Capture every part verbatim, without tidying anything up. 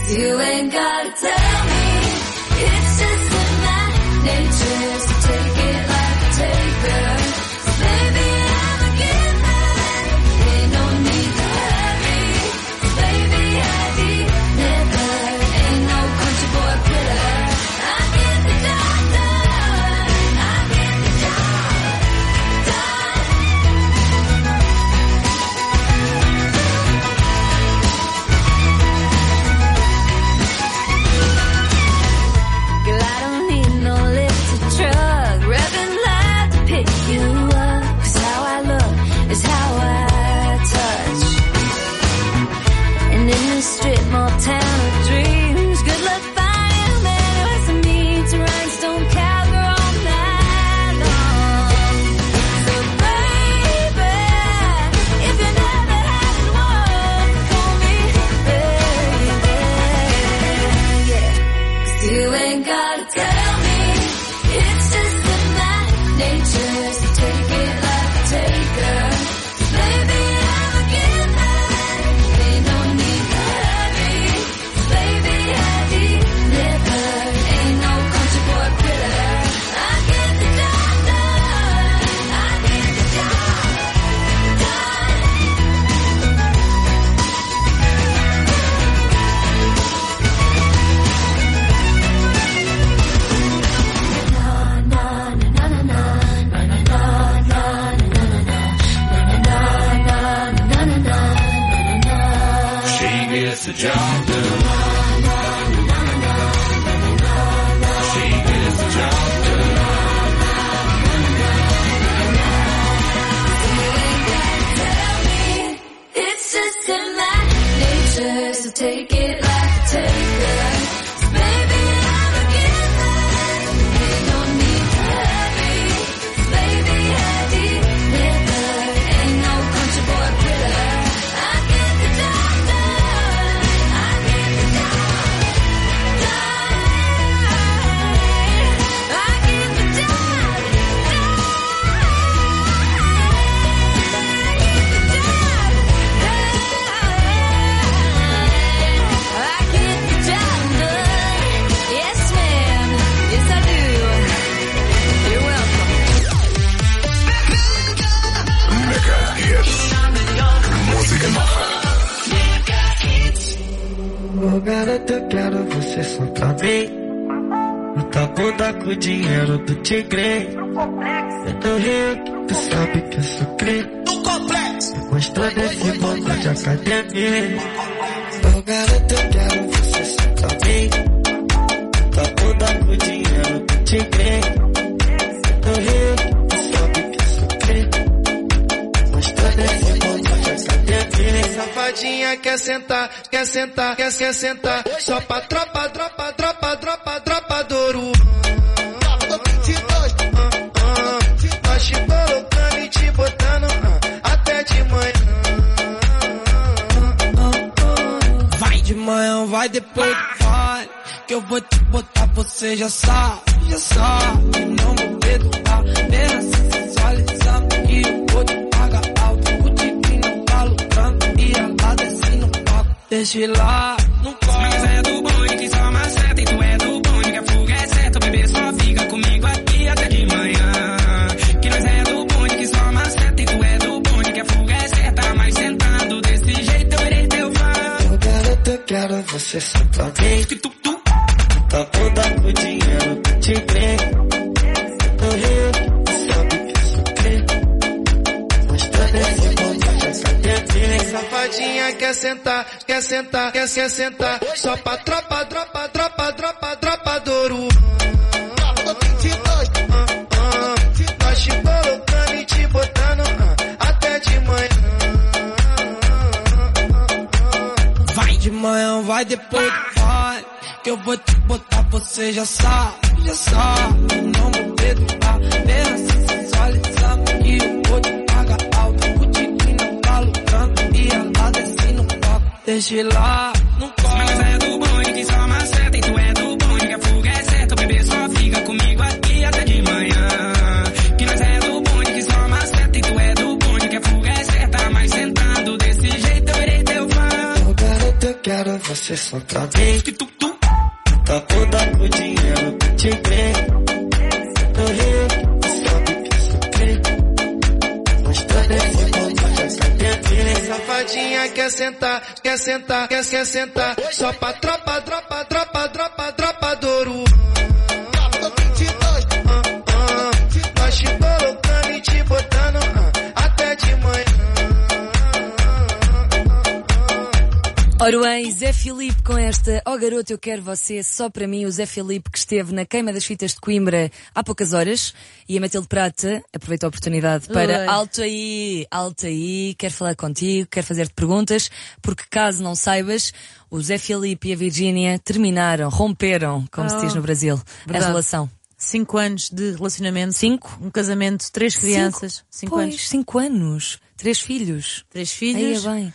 You ain't gotta tell me, it's just in my nature to take it like a taker. So baby, I'm a giver, ain't no need to hurry. So baby, I never, ain't no country boy quitter. I get the job done, I get the job done. Girl, I don't need no lifted truck, revving loud to pick you up. 'Cause how I look is how I touch. And in this strip mall town of dreams, good luck finding a man who has to meet to rhinestone cowgirl all night long. So baby, if you never had one, call me baby, yeah. 'Cause you ain't gotta tell me, it's just in my nature to take it like a taker. So baby, I'm a giver, ain't no need to hurry. So baby, I never, ain't no country boy quitter. I get the job done, I get the job done. She gets the job done. She gets the job done. It's just in my nature to take it like a taker. So baby, I'm a giver, ain't no need to hurry. So baby, I never, ain't no country boy quitter. I get the job done, I get the job done. I get the job done. I get the job done. Yes, ma'am. Yes, I do. You're welcome. Mega Hits. Música nova. Ô garota, eu quero você só pra mim. Na tua bunda com o dinheiro do tigre. Eu tô rico, tu sabe que eu sou crente. Mostrando esse mundo de academia. Ô garota, eu quero você só pra mim. Na tua bunda com o dinheiro do tigre. Eu tô rico, tu sabe que eu sou crente. Mostrando esse mundo de academia. Safadinha quer sentar, quer sentar, quer, quer sentar. Só pra tropa, tropa, tropa, tropa, tropa do ouro. Nós te colocando e te botando ah, até de manhã. Vai de manhã, vai depois vai. Que eu vou te botar, você já sabe, já sabe. Não vou perdoar, apenas sensualizando. E eu vou te pagar alto. O divino tá lucrando e ela desce no palco. Deixa ir lá, não corre. Mas é do bonde que só maceta. E tu é do bonde que a fuga é certa. O bebê só fica comigo aqui até de manhã. Que nós é do bonde que só maceta. E tu é do bonde que a fuga é certa. Mas sentado desse jeito eu irei teu fã. Ô garota, eu quero você só pra mim. Que tu, tu. Tá toda com dinheiro do tigre. Tô rico, sabe que eu sou crente. Mostrando esse mundo de academia. Safadinha quer sentar, quer sentar, quer, quer sentar. Só pra tropa, tropa, tropa, tropa, tropa do ouro. Nós te colocando e te botando ah, até de manhã. Vai de manhã, vai depois vai. Que eu vou te botar, você já sabe, já sabe. Não vou perdoar, apenas sensualizando. E eu vou te pagar alto. O divino tá lucrando e ela desce no palco. Deixa ir lá, não corre. Mas é do bonde que só maceta. E tu é do bonde que a fuga é certa. O bebê só fica comigo aqui até de manhã. Que nós é do bonde que só maceta. E tu é do bonde que a fuga é certa. Mas sentado desse jeito eu irei teu fã. Ô garota, quero você só pra mim. Tá toda com o dinheiro do tigre. No Rio, tu sabe que eu sou crente. Mas tô nesse mundo de academia. Safadinha quer sentar, quer sentar, quer, quer sentar. Só pra tropa, tropa, tropa, tropa, tropa do ouro. Nós te colocando e te botando até de manhã. Ora bem, Zé Filipe com esta Oh garoto, eu quero você só para mim. O Zé Filipe que esteve na queima das fitas de Coimbra há poucas horas. E a Matilde Prata aproveita a oportunidade para Oi. alto aí, alto aí, quero falar contigo, quero fazer-te perguntas, porque caso não saibas, o Zé Filipe e a Virgínia terminaram, romperam, como Oh, se diz no Brasil, verdade. a relação. Cinco anos de relacionamento. Cinco? Um casamento, três crianças. Cinco, Cinco pois, anos. cinco anos. Três filhos. Três Aí filhos. é bem.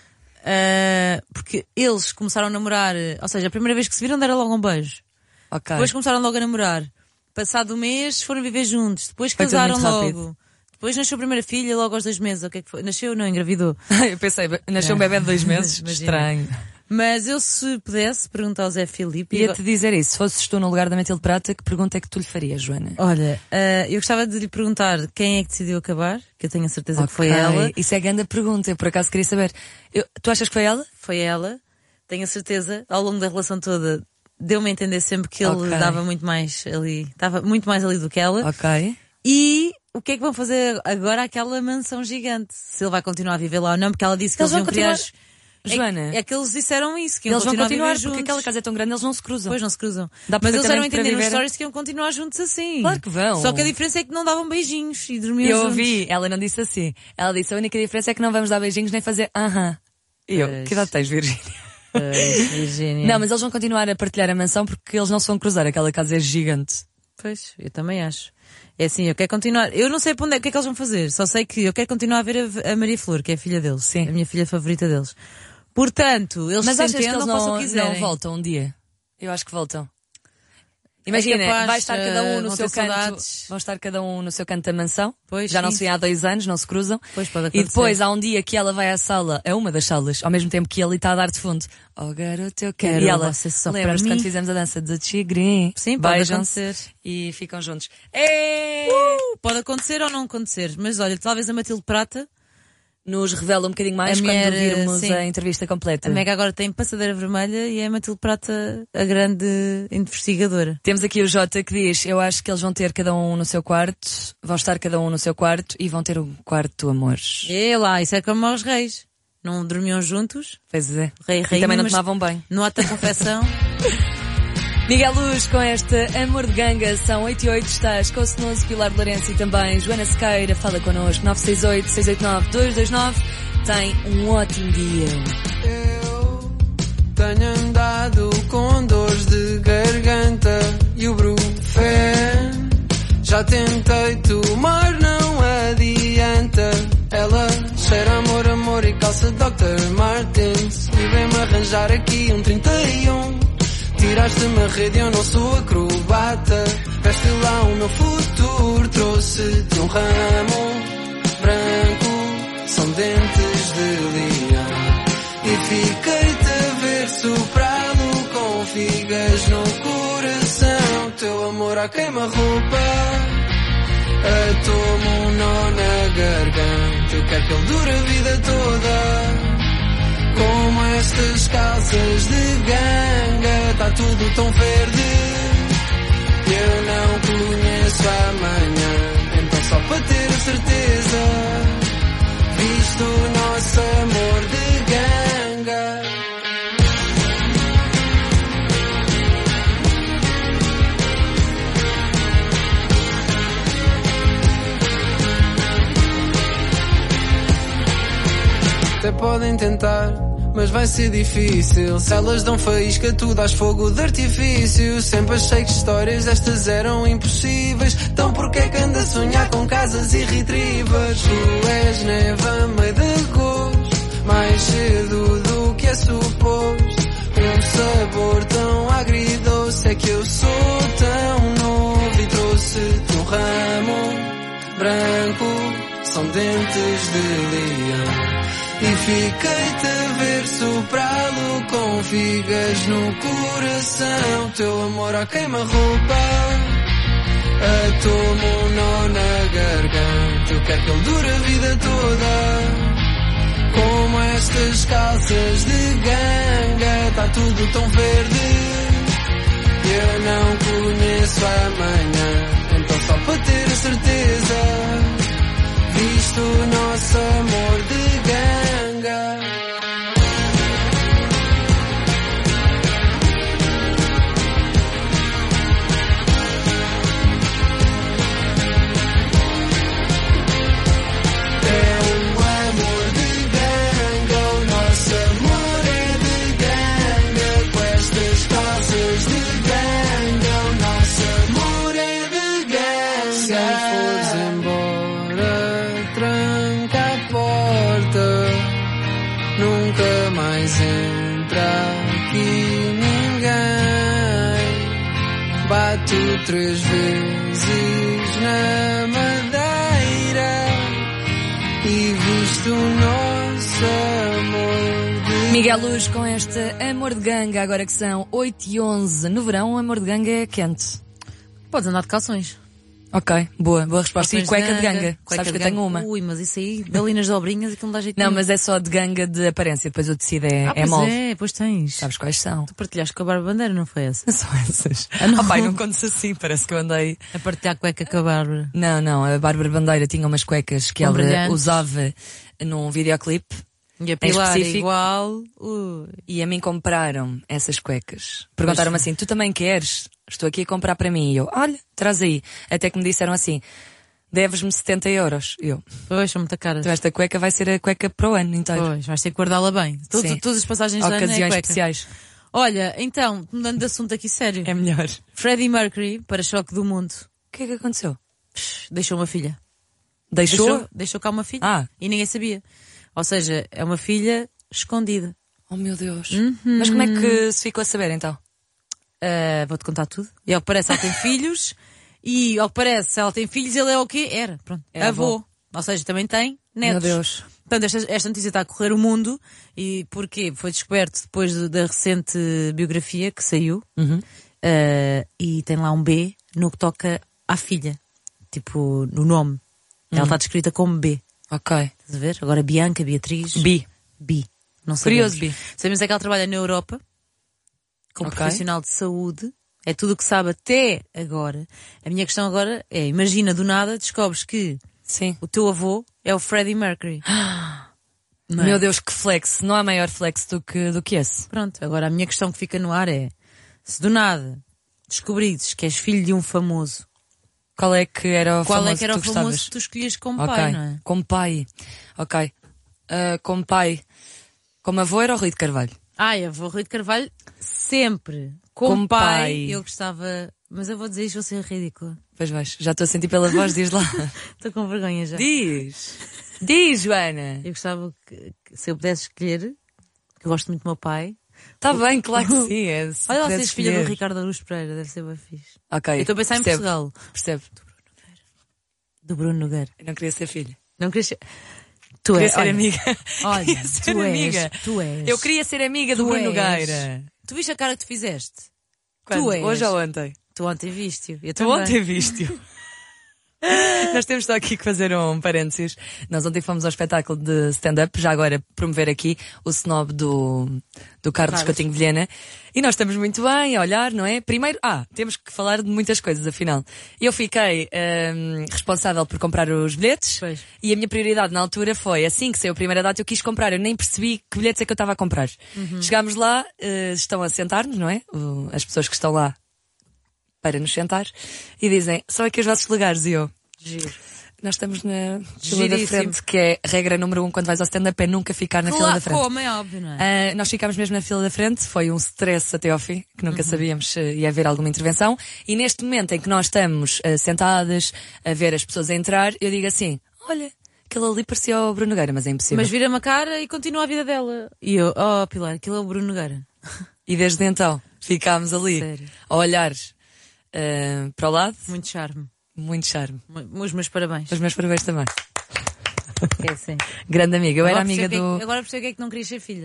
Uh, porque eles começaram a namorar, ou seja, a primeira vez que se viram deram logo um beijo. Ok. Depois começaram logo a namorar. Passado um mês foram viver juntos. Depois Foi tudo casaram muito rápido. logo. Depois nasceu a primeira filha logo aos dois meses. O que é que foi? Nasceu? Não, engravidou. Eu pensei, nasceu um bebê de dois meses? Imagina. Estranho. Mas eu, se pudesse perguntar ao Zé Filipe... Ia-te dizer isso. Se fosses tu no lugar da Matilde Prata, que pergunta é que tu lhe farias, Joana? Olha, uh, eu gostava de lhe perguntar quem é que decidiu acabar, que eu tenho a certeza que foi Ok. ela. Isso é grande pergunta. Eu por acaso queria saber. Eu, tu achas que foi ela? Foi ela. Tenho a certeza, ao longo da relação toda, deu-me a entender sempre que ele Ok. dava muito mais ali, estava muito mais ali do que ela. Ok. E o que é que vão fazer agora àquela mansão gigante? Se ele vai continuar a viver lá ou não, porque ela disse que Eles eles, vão iam criar... continuar- Joana, É, é que eles disseram isso, que iam eles vão continuar, continuar a viver porque juntos. aquela casa é tão grande, eles não se cruzam. Depois não se cruzam. Dá Mas eles deram a perfeitamente para entender nos viver- stories que iam continuar juntos assim. Claro que vão. Só que a diferença é que não davam beijinhos e dormiam Eu juntos. ouvi, ela não disse assim. Ela disse, a única diferença é que não vamos dar beijinhos nem fazer aham. E eu, Pois. que idade tens, Virgínia? Pois, Virgínia. Não, mas eles vão continuar a partilhar a mansão porque eles não se vão cruzar. Aquela casa é gigante. Pois, eu também acho. É assim, eu quero continuar. Eu não sei para onde é, o que é que eles vão fazer. Só sei que eu quero continuar a ver a, a Maria Flor, que é a filha deles. Sim. A minha filha favorita deles. Portanto, eles Mas se achas que entendam, eles façam o não, que quiserem. não voltam um dia? Eu acho que voltam. Imagina, capaz, vai estar cada um eh, no vão seu ter canto. saudades. Vão estar cada um no seu canto da mansão. Pois, Já não sim. se vê há dois anos, não se cruzam. Pois, pode E acontecer. depois há um dia que ela vai à sala, a uma das salas, ao mesmo tempo que ele está a dar de fundo. Oh garoto, eu quero. Quero E ela, você só lembras-te para mim? quando fizemos a dança do tigre? Sim, pode Beijam-se acontecer. e ficam juntos. É! Uh, pode acontecer ou não acontecer. Mas olha, talvez a Matilde Prata, Nos revela um bocadinho mais A quando mulher, virmos sim. a entrevista completa. a Mega agora tem passadeira vermelha e é a Matilde Prata a grande investigadora. Temos aqui o Jota que diz, eu acho que eles vão ter cada um no seu quarto, vão estar cada um no seu quarto e vão ter um quarto de amores. É lá, isso é como aos reis. Não dormiam juntos, Pois é. rei e E rainha, também não mas tomavam bem. no ato da confecção. Miguel Luz com esta Amor de Ganga, são oito e oito, estás com o Senoso, Pilar de Lourenço e também Joana Sequeira, fala connosco, nove seis oito, seis oito nove, dois dois nove, tem um ótimo dia. Eu tenho andado com dores de garganta e o Brufen. Já tentei tomar, não adianta. Ela cheira amor, amor e calça doutor Martens. E vem-me arranjar aqui um trinta e um. Tiraste-me a rede, eu não sou acrobata. Veste lá o meu futuro, trouxe-te um ramo branco, são dentes de leão. E fiquei-te a ver soprado com figas no coração. Teu amor à queima-roupa atoma um nó na garganta. Eu quero que ele dure a vida toda, como estas calças de ganga. Tá tudo tão verde, eu não conheço amanhã. Então só para ter a certeza, visto o nosso amor de ganga. Até podem tentar, mas vai ser difícil. Se elas dão faísca, tu dás fogo de artifício. Sempre achei que histórias destas eram impossíveis. Então porquê é que anda a sonhar com casas e retrievas? Tu és neve a meio de agosto, mais cedo do que é suposto. Um sabor tão agridoce, é que eu sou tão novo. E trouxe-te um ramo branco, são dentes de leão. E fiquei-te a ver poder soprá-lo com figas no coração. Teu amor à queima-roupa atou-me um nó na garganta. Eu quero que ele dure a vida toda. Como estas calças de ganga, tá tudo tão verde. Eu não conheço amanhã, então só para ter a certeza, visto o nosso amor de ganga. Bato três vezes na madeira e visto o nosso amor de... Miguel Luz com este Amor de Ganga, agora que são oito e onze. No verão, o Amor de Ganga é quente. Podes andar de calções. Ok, boa, boa resposta. E cueca de ganga. Cueca Sabes de que eu ganga. tenho uma. Ui, mas isso aí, balinas dobrinhas, aquilo não dá jeito Não, nenhum. mas é só de ganga de aparência, depois o tecido é, ah, é pois molde. é, pois tens. Sabes quais são? Tu partilhaste com a Bárbara Bandeira, não foi essa? São essas. Ah, não. Oh, pai, não contes assim, parece que eu andei... A partilhar cueca com a Bárbara. Não, não, a Bárbara Bandeira tinha umas cuecas que Com ela brilhantes. usava num videoclipe. E a Pilar específico. igual. Ui. E a mim compraram essas cuecas. Perguntaram-me assim, tu também queres? Estou aqui a comprar para mim. E eu, olha, traz aí. Até que me disseram assim, deves-me setenta euros. E eu, Pois, são muito caras. então esta cueca vai ser a cueca para o ano inteiro. Pois, vais ter que guardá-la bem. Tudo, Sim. todas as passagens de ano é Ocasiões cueca. especiais. Olha, então, mudando de assunto aqui sério. É melhor. Freddie Mercury, para choque do mundo, O que é que aconteceu? psh, deixou uma filha. Deixou? Deixou, deixou cá uma filha. Ah. E ninguém sabia. Ou seja, é uma filha escondida. Oh meu Deus. Uhum. Mas como é que se ficou a saber então? Uh, vou-te contar tudo. E ao que parece, ela tem filhos. E ao que parece, ela tem filhos, ele é o quê? Era, pronto. É avô. avô. Ou seja, também tem netos. Meu Deus. Portanto, esta, esta notícia está a correr o mundo. E porquê? Foi descoberto depois de- da recente biografia que saiu. Uhum. Uh, e tem lá um B no que toca à filha. Tipo, no nome. Ela está descrita como B. Ok. Estás a ver? Agora Bianca, Beatriz. Bi. Bi. Não sabemos. Curioso, Bi. Sabemos é que ela trabalha na Europa como Ok. profissional de saúde. É tudo o que sabe até agora. A minha questão agora é, imagina do nada, descobres que Sim. o teu avô é o Freddie Mercury. Não é? Meu Deus, que flex. Não há maior flex do que, do que esse. Pronto, agora a minha questão que fica no ar é, se do nada descobrires que és filho de um famoso, Qual é que era o qual famoso é que era tu o famoso gostavas? que tu escolhias como Ok. pai, não é? Como pai. Ok. Ah, como pai. Como avô era o Rui de Carvalho. Ai, avô Rui de Carvalho, sempre. Como, Como pai, pai. eu gostava... Mas eu vou dizer isto, vou ser ridícula. Pois vais. Já estou a sentir pela voz, diz lá. Estou com vergonha já. Diz. Diz, Joana. Eu gostava que, que se eu pudesse escolher, que eu gosto muito do meu pai. Está bem, claro que sim. É, se Olha lá, pudesse seres filha do escolher. Ricardo Araújo Pereira, deve ser bem fixe. Ok. Eu estou a pensar em percebo, Portugal. Percebo. Do Bruno Nogueira. Eu não queria ser filha. Não querias ser... Tu Queria és, ser olha, amiga. Olha, Queria ser tu amiga. és, tu és. Eu queria ser amiga do Tu Bruno és. Nogueira. Tu viste a cara que tu fizeste? Quando? Tu és. Hoje ou ontem? Tu ontem viste-o. Eu Tu também. ontem viste-o. Nós temos só aqui que fazer um parênteses. Nós ontem fomos ao espetáculo de stand-up, já agora promover aqui o snob do, do Carlos, Carlos. Coutinho Vilhena. E nós estamos muito bem a olhar, não é? Primeiro, ah, temos que falar de muitas coisas, afinal. Eu fiquei hum, responsável por comprar os bilhetes. Pois. E a minha prioridade na altura foi, assim que saiu a primeira data, eu quis comprar. Eu nem percebi que bilhetes é que eu estava a comprar. Uhum. Chegámos lá, eh, estão a sentar-nos, não é? O- as pessoas que estão lá para nos sentar e dizem, são aqui os vossos lugares. E eu, Giro. nós estamos na fila da Giríssimo. frente, que é a regra número um quando vais ao stand-up, é nunca ficar na fila Claro, da frente. como é óbvio, não é? Ah, nós ficámos mesmo na fila da frente, foi um stress até ao fim, que Uhum. nunca sabíamos se ia haver alguma intervenção. E neste momento em que nós estamos ah, sentadas a ver as pessoas a entrar, eu digo assim, olha, aquele ali parecia o Bruno Nogueira, mas é impossível. Mas vira-me a cara e continua a vida dela. E eu, oh Pilar, aquilo é o Bruno Nogueira. E desde então ficámos ali Sério. a olhar ah, para o lado, Muito charme. muito charme. Mu- Os meus parabéns. Os meus parabéns também. É assim. Grande amiga, eu era Agora amiga percebo do... que é que- agora percebo que é que não querias ser filha.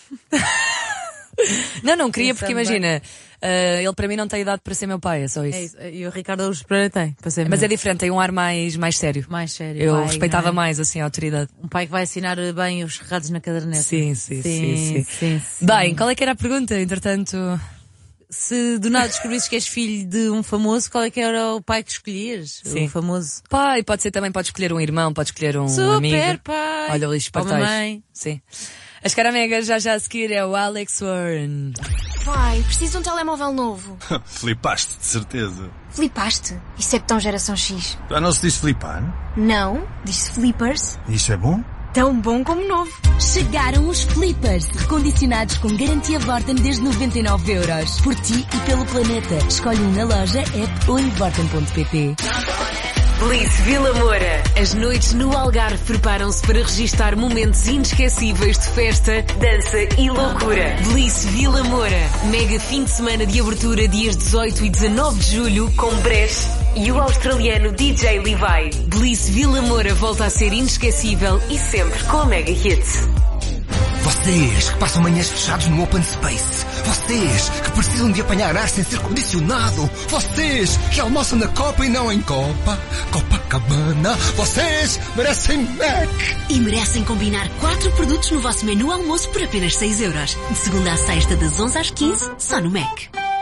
Não, não queria porque Pensando imagina, uh, ele para mim não tem idade para ser meu pai, é só isso. É isso. E o Ricardo Araújo Pereira tem, para ser Mas meu. é diferente, tem um ar mais, mais sério. mais sério. Eu pai, respeitava não é? mais assim a autoridade. Um pai que vai assinar bem os recados na caderneta. Sim, sim, sim, sim, sim. sim, sim. Bem, qual é que era a pergunta? Entretanto, Se do nada descobrisses que és filho de um famoso, qual é que era o pai que escolhias? Sim. O famoso. pai, pode ser também, pode escolher um irmão, pode escolher um Super amigo. pai. Olha o Luís Ou Espartais. mamãe. Sim. As caramegas já já a seguir é o Alex Warren. Pai, preciso de um telemóvel novo. Flipaste, de certeza. Flipaste? Isso é que tão geração X. Já não se diz flipar? Não, diz-se flippers. Isso é bom? Tão bom como novo. Chegaram os Flippers, recondicionados com garantia Vorten desde noventa e nove euros. Por ti e pelo planeta. Escolhe um na loja, app ou em vorten ponto pt. Bliss Vila Moura. As noites no Algarve preparam-se para registar momentos inesquecíveis de festa, dança e loucura. Bliss Vila Moura. Mega fim de semana de abertura dias dezoito e dezanove de julho com Bresh e o australiano D J Levi. Bliss Vila Moura volta a ser inesquecível e sempre com a Mega Hits. Vocês que passam manhãs fechados no Open Space. Vocês que precisam de apanhar ar sem ser condicionado. Vocês que almoçam na Copa e não em Copa. Copacabana. Vocês merecem Mac. E merecem combinar quatro produtos no vosso menu almoço por apenas seis euros. De segunda à sexta, das onze às quinze, só no Mac.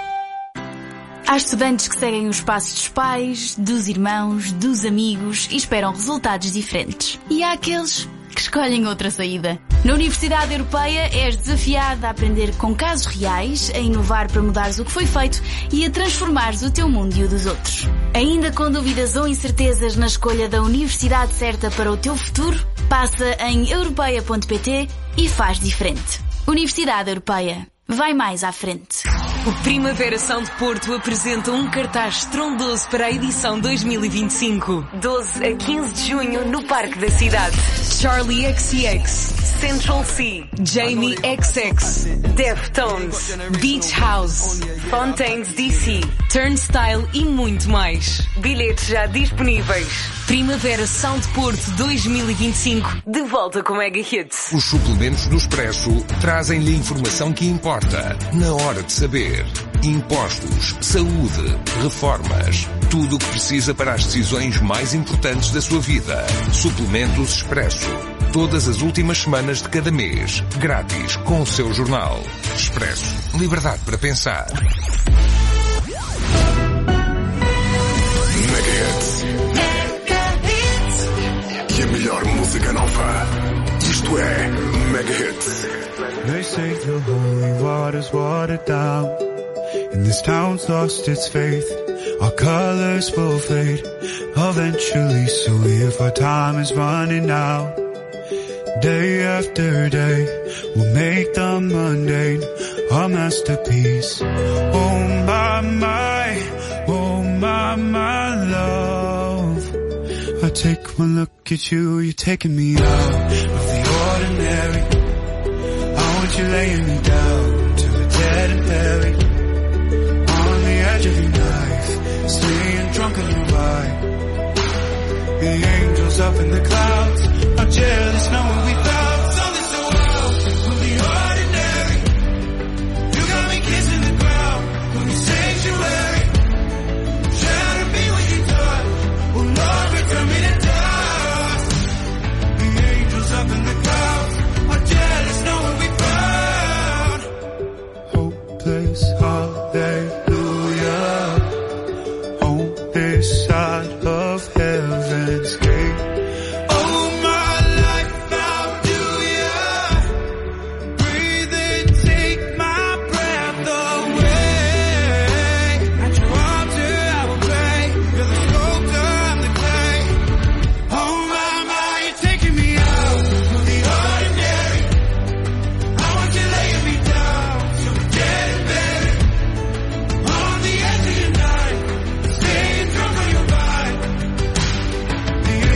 Há estudantes que seguem os passos dos pais, dos irmãos, dos amigos e esperam resultados diferentes. E há aqueles que escolhem outra saída. Na Universidade Europeia és desafiada a aprender com casos reais, a inovar para mudares o que foi feito e a transformares o teu mundo e o dos outros. Ainda com dúvidas ou incertezas na escolha da universidade certa para o teu futuro? Passa em europeia ponto pt e faz diferente. Universidade Europeia. Vai mais à frente. O Primavera Sound Porto apresenta um cartaz estrondoso para a edição dois mil e vinte e cinco. doze a quinze de junho no Parque da Cidade. Charlie X C X, Central C, Jamie X X, Deftones, Beach House, Fontaines D C, Turnstile e muito mais. Bilhetes já disponíveis. Primavera Sound Porto dois mil e vinte e cinco, de volta com Mega Hits. Os suplementos do Expresso trazem-lhe a informação que importa, na hora de saber. Impostos, saúde, reformas, tudo o que precisa para as decisões mais importantes da sua vida. Suplementos Expresso. Todas as últimas semanas de cada mês. Grátis, com o seu jornal. Expresso. Liberdade para pensar. E a melhor música nova. Isto é Mega Hits. They say the holy water's watered down, and this town's lost its faith. Our colors will fade eventually, so if our time is running out, day after day, we'll make the mundane our masterpiece. Oh my, my, oh my, my love. I take one look at you, you're taking me out of the ordinary. I want you laying me down to the dead and buried. On the edge of your knife, staying drunk on your ride. The angels up in the clouds are jealous knowing we found something so wild from the ordinary. You got me kissing the ground from the sanctuary. Trying to be what you thought. Oh Lord, return me to dust. The angels up in the clouds are jealous knowing we found hopeless hallelujah on this side of heaven's gate. Oh my life, how do ya breathe and take my breath away? At your altar I will pray. You're the sculptor, I'm the clay. Oh my, my, you're taking me out of the ordinary. I want you laying me down to the dead and buried. On the edge of your night, staying drunk on your ride. The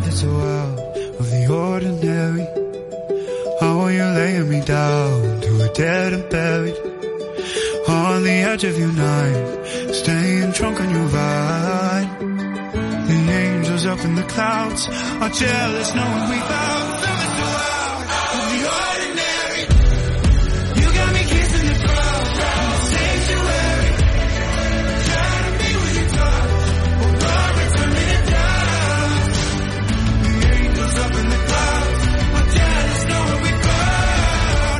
that's so out of the ordinary. How are you laying me down to a dead and buried on the edge of your night, staying drunk on your ride. The angels up in the clouds are jealous knowing we found something so out of the ordinary. You got me kissing the crowd in the sanctuary, trying to be with you talk, but Robert's turning it down. The angels up in the clouds are jealous knowing we found.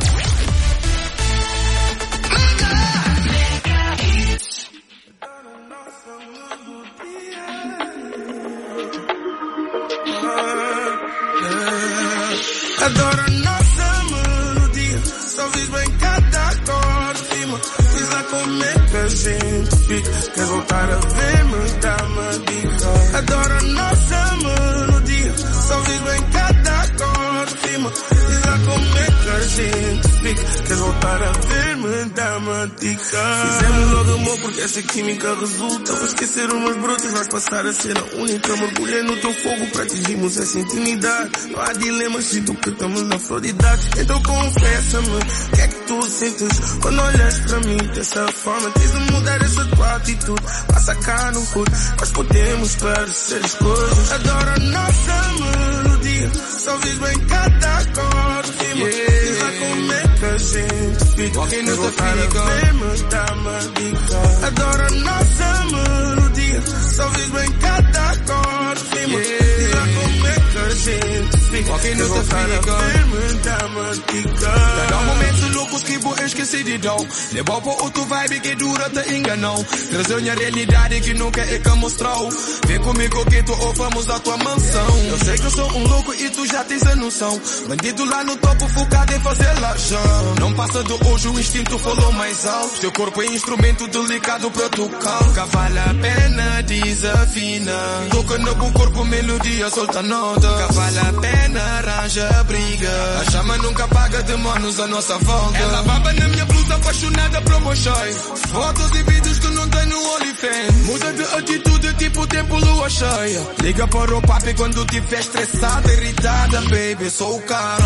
Adoro a nossa melodia, só vives bem cada acorde rima. Diz lá como é que a gente fica, queres voltar a ver-me, dá-me a dica. Adoro a nossa melodia, só vives bem cada acorde rima. Diz lá como é que a gente fica, queres voltar a ver-me, dá-me a dica. Fizemos logo amor porque essa química resulta. Vou esquecer umas brotas, vais passar a ser a única. Mergulhei no teu fogo para atingirmos essa intimidade. Não há dilemas, sinto que estamos na flor de idade. Então confessa-me, o que é que tu sentes quando olhas para mim dessa forma? Tens de mudar essa tua atitude, passa cá no curto, nós podemos parecer as coisas. Adoro a nossa melodia, só vives bem cada acorde rima. Diz lá como é que a gente fica, queres voltar a ver-me, dá-me a dica. Adoro a nossa melodia, só vives bem cada acorde rima. Diz lá como é que a gente fica, queres voltar a ver-me, dá-me a dica. Cada momento louco que vou esquecer de dó. Levou para outro vibe que dura te enganou. Trazer minha realidade que nunca é que mostrou. Vem comigo que tu vamos à tua mansão. Eu sei que eu sou um louco e tu já tens a noção. Bandido lá no topo focado em fazer lajão. Não passa do hoje, o instinto falou mais alto. Teu corpo é instrumento delicado para tocar. Que vale a pena, desafina. Toca no teu corpo, melodia, solta nota. Que vale a pena, arranja briga. A chama nunca apaga, demônios à nossa volta. Ela baba na minha blusa, apaixonada por meu chai. Fotos e vídeos que não tem no OnlyFans. Muda de atitude, tipo tempo lua cheia. Liga para o papi quando tiver estressada, irritada, baby, sou o cara.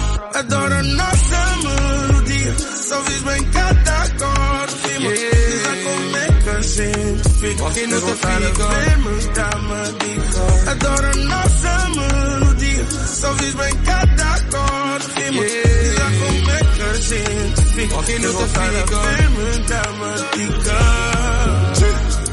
Adoro a nossa melodia, só vives bem cada acorde rima. Diz lá como é que a gente fica, queres voltar a ver-me, dá-me a dica. Adoro a nossa melodia, só vives bem cada acorde rima. Diz lá como é que a gente fica, queres voltar a ver-me, dá-me a dica.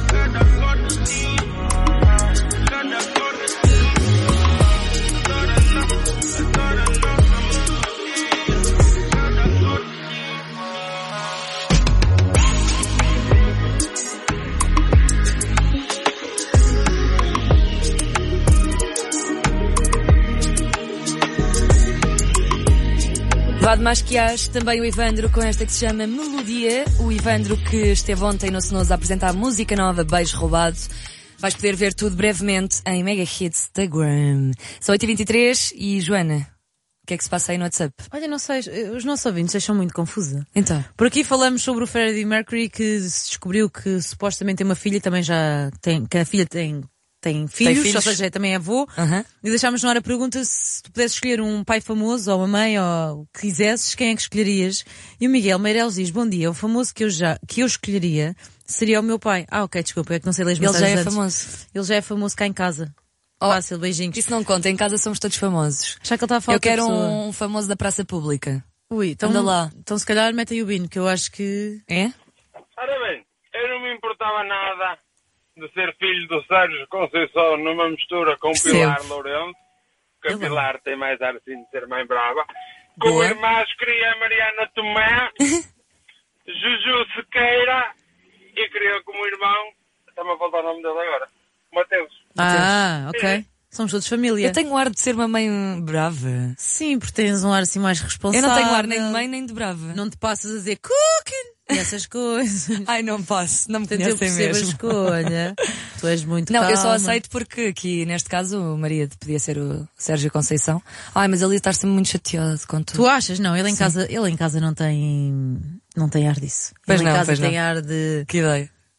Vá de Masquias, também o Ivandro com esta que se chama Melodia. O Ivandro que esteve ontem no Senoso a apresentar a música nova Beijo Roubado. Vais poder ver tudo brevemente em Mega Hits Instagram. São oito e vinte e três e Joana, o que é que se passa aí no WhatsApp? Olha, não sei, os nossos ouvintes acham muito confusa. Então. Por aqui falamos sobre o Freddie Mercury que se descobriu que supostamente tem uma filha, também já tem, que a filha tem... Tem filhos, tem filhos, ou seja, também é avô. Uhum. E deixámos no ar a pergunta se tu pudesses escolher um pai famoso, ou uma mãe, ou o que quisesses, quem é que escolherias? E o Miguel Meireles diz, bom dia, o famoso que eu já, que eu escolheria seria o meu pai. Ah, ok, desculpa, é que não sei ler as mensagens Ele já é antes. famoso. Ele já é famoso cá em casa. Oh, fácil, beijinhos. Isso não conta, em casa somos todos famosos. Já que ele está a falar. Eu quero pessoa. um famoso da praça pública. Ui, então, anda lá. Então se calhar mete aí o Bino, que eu acho que... É? Ora bem, eu não me importava nada de ser filho do Sérgio Conceição numa mistura com Percebo. Pilar Lourenço, que a Pilar tem mais ar assim de ser mãe brava. Com Boa. a irmã queria a Mariana Tomé, Juju Sequeira e queria como irmão, está-me a faltar o nome dele agora, Mateus. Ah, ok. Somos todos família. Eu tenho o ar de ser uma mãe brava. Sim, porque tens um ar assim mais responsável. Eu não tenho ar nem de mãe nem de brava. Não te passas a dizer cooking e essas coisas. Ai, não posso, não me Portanto, eu conhecem percebo mesmo. a escolha. Tu és muito Não, calma. eu só aceito porque aqui, neste caso, o marido podia ser o Sérgio Conceição. Ai, mas ele ia estar sempre muito chateado com tudo. Tu achas? Não, ele em Sim. casa, ele em casa não tem, não tem ar disso. Pois ele não, em casa pois tem não. ar de... Que ideia.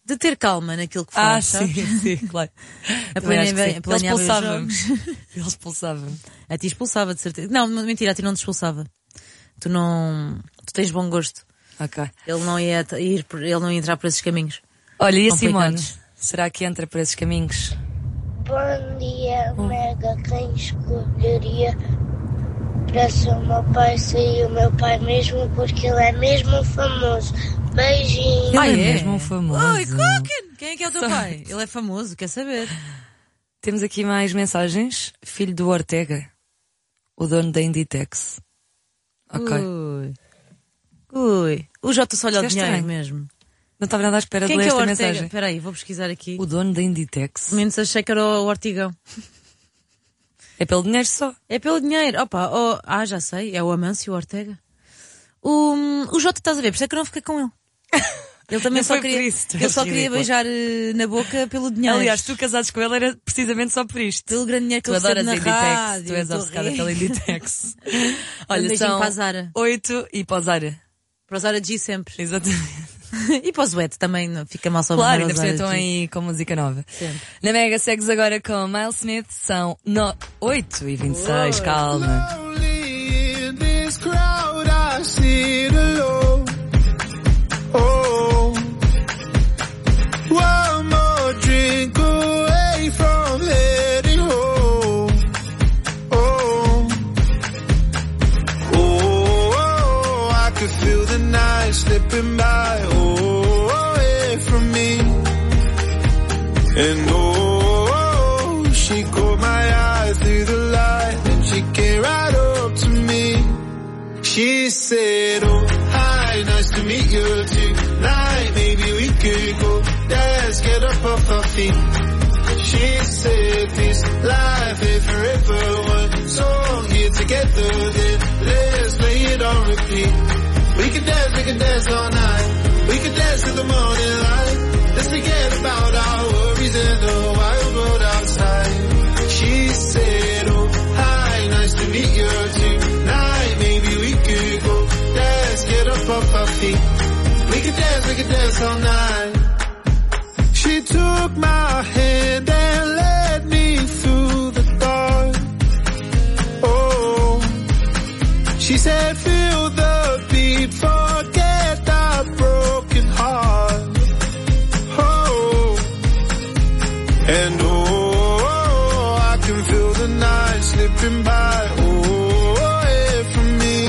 de ter calma naquilo que Ah, faz, sim, sabes? sim, claro. A Também acho que planear, sim. a planear Ele bem os expulsava-me. jogos. Ele expulsava-me. A ti expulsava, de certeza. Não, mentira, a ti não te expulsava. Tu não... Tu tens bom gosto. Ok. Ele não ia t- ir, por- ele não ia entrar por esses caminhos. Olha, e a Simone? complicados. Será que entra por esses caminhos? Bom dia, Mega. Quem escolheria para ser o meu pai seria o meu pai mesmo, porque ele é mesmo famoso. Beijinho. Ele é mesmo um famoso. Oi, Cocken! Quem é que é o teu pai? Ele é famoso, quer saber? Temos aqui mais mensagens. Filho do Ortega, o dono da Inditex. Ok. Ui. Ui. O Jota só olha o Isto é dinheiro estranho. mesmo. Não estava nada à espera Quem de que ler é o esta Ortega? mensagem. Espera aí, vou pesquisar aqui. O dono da Inditex. Menos achei que era o Ortigão. É pelo dinheiro só. É pelo dinheiro. Opa, oh, ah, já sei. É o Amâncio Ortega. O, o Jota, estás a ver? Por isso é que eu não fiquei com ele. Ele também Não só foi queria, por isso, tu ele és só queria ridícula. beijar eh, na boca pelo dinheiro. Aliás, tu casados com ele era precisamente só por isto. Pelo grande dinheiro que Tu ele recebe adoras na a Inditex. rádio. Tu és eu tô obcecada a rir. pela Inditex. Um Olha, beijinho são para a Zara. oito e para a Zara. Para a Zara G sempre. Exatamente. E para o Zuete também, não fica mal só Claro, mandar ainda ao por cima Zara estão G. aí com música nova. Sempre. Na Mega segues agora com Miles Smith. São no... oito e vinte e seis, calma. In this crowd I sit alone. Oh, one more drink away from heading home. Oh, oh, I could feel the night slipping by. Oh, away from me. And oh, she caught my eye through the light, and she came right up to me. She said, oh, hi, nice to meet you tonight. Maybe we could go dance, get up off our feet. She said, this life ain't forever. One song here together, then let's play it on repeat. We could dance, we could dance all night. We could dance till the morning light. Let's forget about our worries in the wild world outside. She said, oh, hi, nice to meet you tonight. Maybe we could go dance, get up off our feet. We could dance, we could dance all night. She took my hand and led me through the dark. Oh, she said, feel the beat, forget the broken heart. And oh, I can feel the night slipping by, oh, away from me.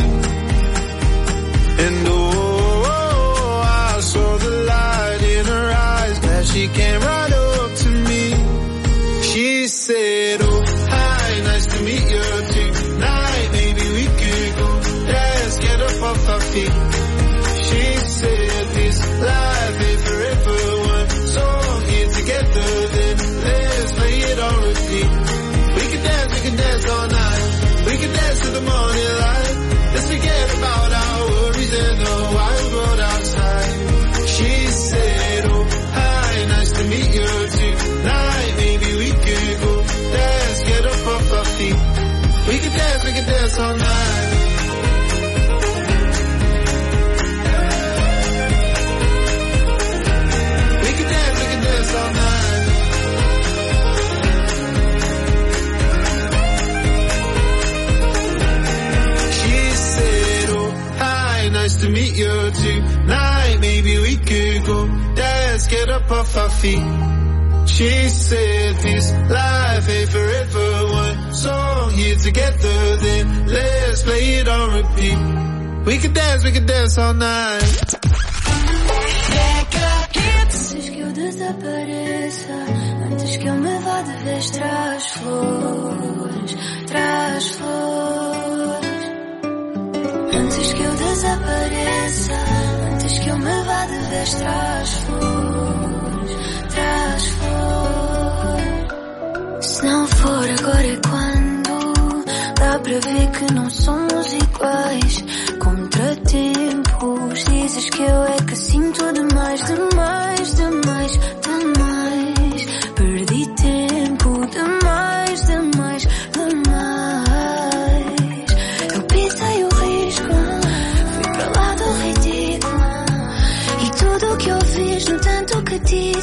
And oh, I saw the light in her eyes, glad she came right up to me. She said, oh, hi, nice to meet you tonight. Maybe we could go dance, get up off our feet. She said, this life ain't forever. One song here together, then let's play it on repeat. We can dance, we can dance all night. We can dance till the morning light. Let's forget about our worries and the wild world outside. She said, oh, hi, nice to meet you tonight. Maybe we could go dance, get up off our feet. We can dance, we can dance all night. We can dance, we can dance all night. She said, oh, hi, nice to meet you tonight. Maybe we could go dance, get up off our feet. She said, this life ain't forever. One song here together, then let's play it on repeat. We can dance, we can dance all night. Antes que eu desapareça, antes que eu me vá de vez, traz flores, traz flores. Antes que eu desapareça, antes que eu me vá de vez, traz flores, traz flores. Se não for agora é quando, dá para ver que não somos iguais. Contratempos, dizes que eu é que sinto demais, demais, demais, demais. Perdi tempo, demais, demais, demais. Eu pisei o risco, fui para lá do ridículo. E tudo o que eu fiz, no tanto que tive,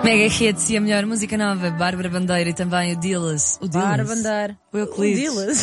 Mega Hits e a melhor música nova, Bárbara Bandeira e também o Dillas. O Dillas. Bárbara Bandeira. O Euclides. O Dillas.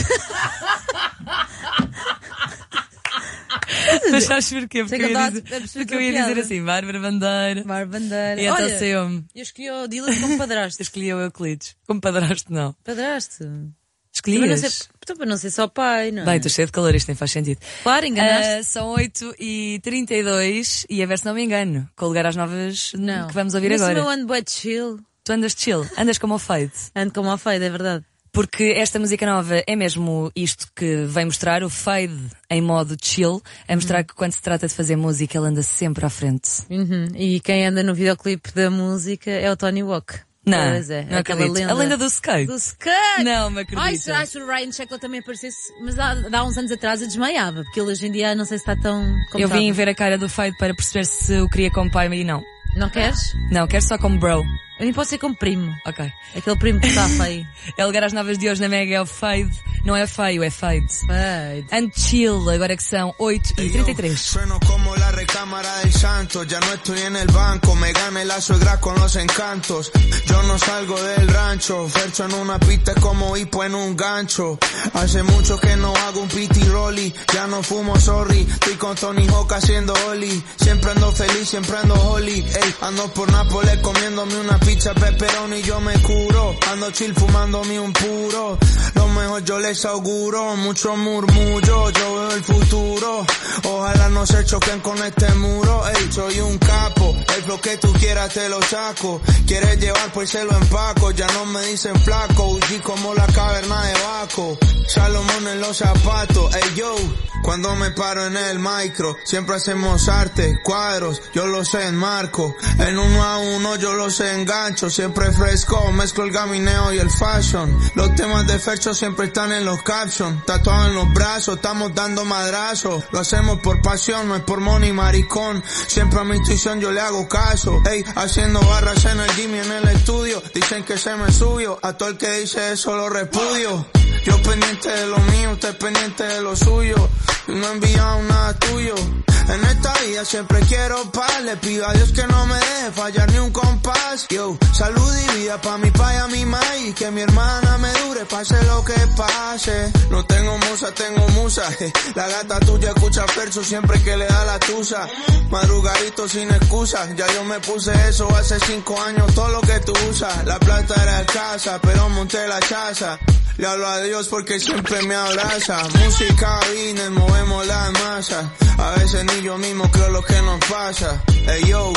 Mas sabes porquê? Porque eu ia dizer, é porque eu ia dizer assim, Bárbara Bandeira. Bárbara Bandeira. E então Olha, saiu-me. eu escolhi o Dillas como padrasto. Eu escolhi o Euclides. Como padrasto, não. Padrasto. Escolhias? Então, para não ser só pai, não é? Bem, estou cheio de calor, isto nem faz sentido. Claro, enganaste. Uh, são oito e trinta e dois e a ver se não me engano, com o lugar às novas não. que vamos ouvir Mas agora. Mas eu ando bué de chill. Tu andas de chill, andas como ao fade. Ando como ao fade, é verdade. Porque esta música nova é mesmo isto que vem mostrar, o fade em modo chill, a mostrar uhum. que quando se trata de fazer música ele anda sempre à frente. Uhum. E quem anda no videoclipe da música é o Tony Walk. Não, pois é, não acredito. Lenda. A lenda do skate. Do skate! Não, me acredito. Ai, se, ai, se o Ryan Sheckler também aparecesse, mas há, há uns anos atrás eu desmaiava, porque ele hoje em dia não sei se está tão... Eu vim ver a cara do fade para perceber se o queria como pai e não. Não queres? Não, quero só como bro. A mim pode ser como primo. Ok. Aquele primo que está feio. É lugar às novas de hoje na Mega, é o fade. Não é feio, é fade. Fade. And chill, agora que são oito e trinta e três. Sueno como la recámara del santo. Ya no estoy en el banco. Me gane la suegra con los encantos. Yo no salgo del rancho. Fercho en una pista como hipo en un gancho. Hace mucho que no hago un piti rolly. Ya no fumo, sorry. Estoy con Tony Hawk haciendo oli. Siempre ando feliz, siempre ando holly. Ey, ando por Nápoles comiéndome una pizza pepperoni y yo me curo. Ando chill fumándome un puro. Lo mejor yo les auguro. Mucho murmullo, yo veo el futuro. Ojalá no se choquen con este muro. Ey, soy un capo. El flow que tú quieras te lo saco. Quieres llevar pues se lo empaco. Ya no me dicen flaco. U G como la caverna de Baco. Salomón en los zapatos. Ey yo, cuando me paro en el micro, siempre hacemos arte, cuadros, yo los enmarco. En uno a uno yo los engancho. Siempre fresco, mezclo el gamineo y el fashion. Los temas de Fercho siempre están en los captions. Tatuados en los brazos, estamos dando madrazos. Lo hacemos por pasión, no es por money, maricón. Siempre a mi intuición yo le hago caso. Ey, haciendo barras en el gym y en el estudio. Dicen que se me subió, a todo el que dice eso lo repudio. Yo pendiente de lo mío, usted pendiente de lo suyo. Y no he enviado nada tuyo. En esta vida siempre quiero paz. Le pido a Dios que no me deje fallar ni un compás. Yo, salud y vida pa' mi pa' y a mi mai. Que mi hermana me dure, pase lo que pase. No tengo musa, tengo musa. La gata tuya escucha Fercho siempre que le da la tusa. Madrugadito sin excusa. Ya yo me puse eso hace cinco años, todo lo que tú usas. La plata era escasa, pero monté la chaza. Le hablo a Dios porque siempre me abraza. Música, business, movemos las masas. A veces ni yo mismo creo lo que nos pasa. Hey yo.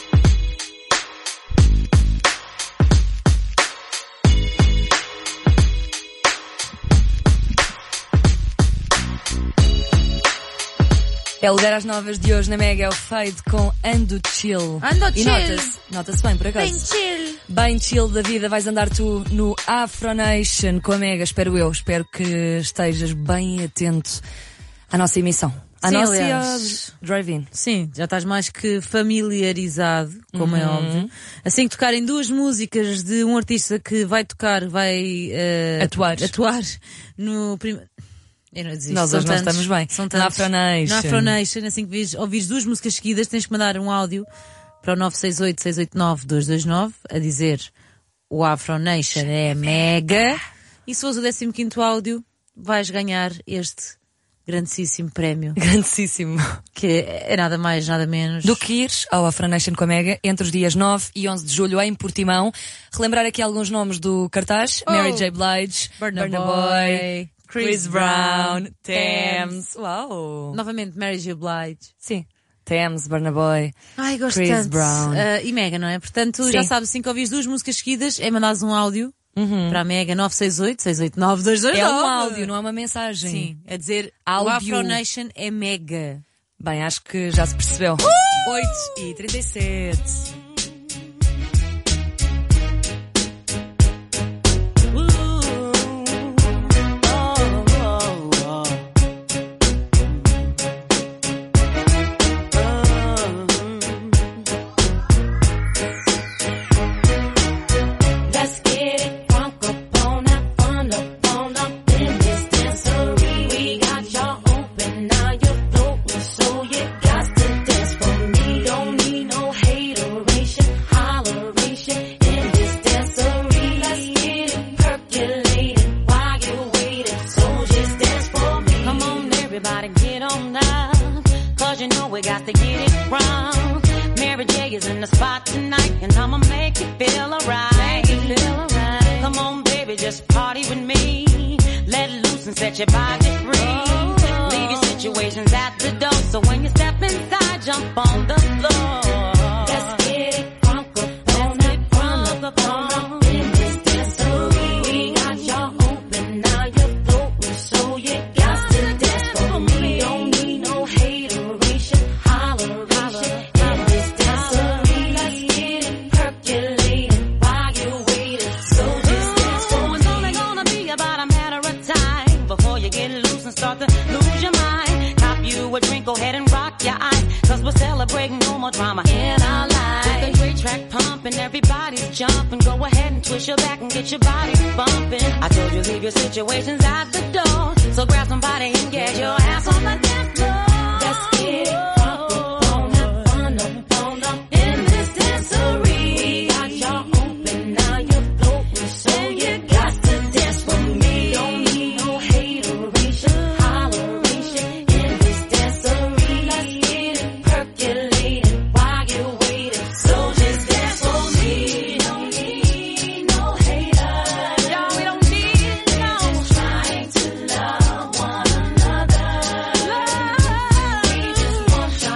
É o lugar às novas de hoje na Mega, é o Fade com Ando Chill. Ando e Chill. nota-se, nota-se bem por acaso. Bem chill. Bem chill da vida, vais andar tu no Afro Nation com a Mega, espero eu. Espero que estejas bem atento à nossa emissão. À Sim, nossa aliás. drive-in. Sim, já estás mais que familiarizado, como Uhum. é óbvio. Assim que tocarem duas músicas de um artista que vai tocar, vai uh, Atuar. atuar no primeiro... Eu não desisto. Nós São hoje não tantos, estamos bem. São Na tantos. Afro Nation. Na Afro Nation, assim que vires, ouvires duas músicas seguidas, tens que mandar um áudio para o nove seis oito, seis oito nove, dois dois nove a dizer o Afro Nation é mega. E se fores o décimo quinto áudio, vais ganhar este grandíssimo prémio. Grandíssimo. Que é nada mais, nada menos do que ires ao Afro Nation com a Mega entre os dias nove e onze de julho em Portimão. Relembrar aqui alguns nomes do cartaz. Oh. Mary J. Blige, Burna Burna Boy, Boy, Chris Chris Brown, Brown, Thames. Uau! Novamente Mary J. Blige. Sim. Thames, Burna Boy, Ai, gosto Chris tanto. Brown. Uh, e Mega, não é? Portanto, Sim. já sabes, assim que ouvires duas músicas seguidas, é mandares um áudio Uhum. para a Mega nove seis oito, seis oito nove, dois dois nove. É um áudio, não é uma mensagem. Sim, é dizer Áudio. o Afro Nation é mega. Bem, acho que já se percebeu. Uh! oito e trinta e sete. So you got to dance for me. Don't need no haterade. get it from. Mary J is in the spot tonight, and I'ma make you feel alright. Right. Come on, baby, just party with me. Let loose and set your body free. Oh. Leave your situations at the door, so when you step inside, jump on the floor. Let's get it crunk up on it, crunk up on in this dancery. We got y'all open, now you're floating, so you got to dance for me. Don't need no hateration, holleration in this dancery. Let's get it percolating while you're waiting, so just dance for me. It's only gonna be about a matter of time before you get loose and start to lose your mind. Cop you a drink, go ahead and rock your eyes, cause we're celebrating no more drama in our lives. With a great track pumping, everybody's jumping. Go ahead and twist your back and get your body bumping. I told you leave your situations at the door, so grab somebody and get your ass on the dance floor. Let's get it crunk up on up, on up, on up in this dancery. We got y'all open, now you're floating, so you got to dance for me. Don't need no hateration, holleration in this dancery. Let's get it percolating while you're waiting, so just dance for me. Don't need no haters, y'all, we don't need no. Just trying to love one another. Love. We just want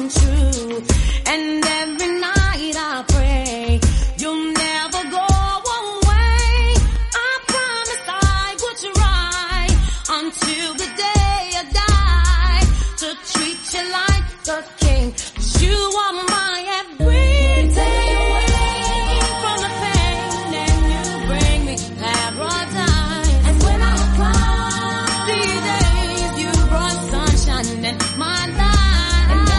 come true. And every night I pray you'll never go away. I promise I would try until the day I die to treat you like the king. 'Cause you are my everything. Away from the pain and you bring me paradise. And when I cry these days, you brought sunshine in my life. And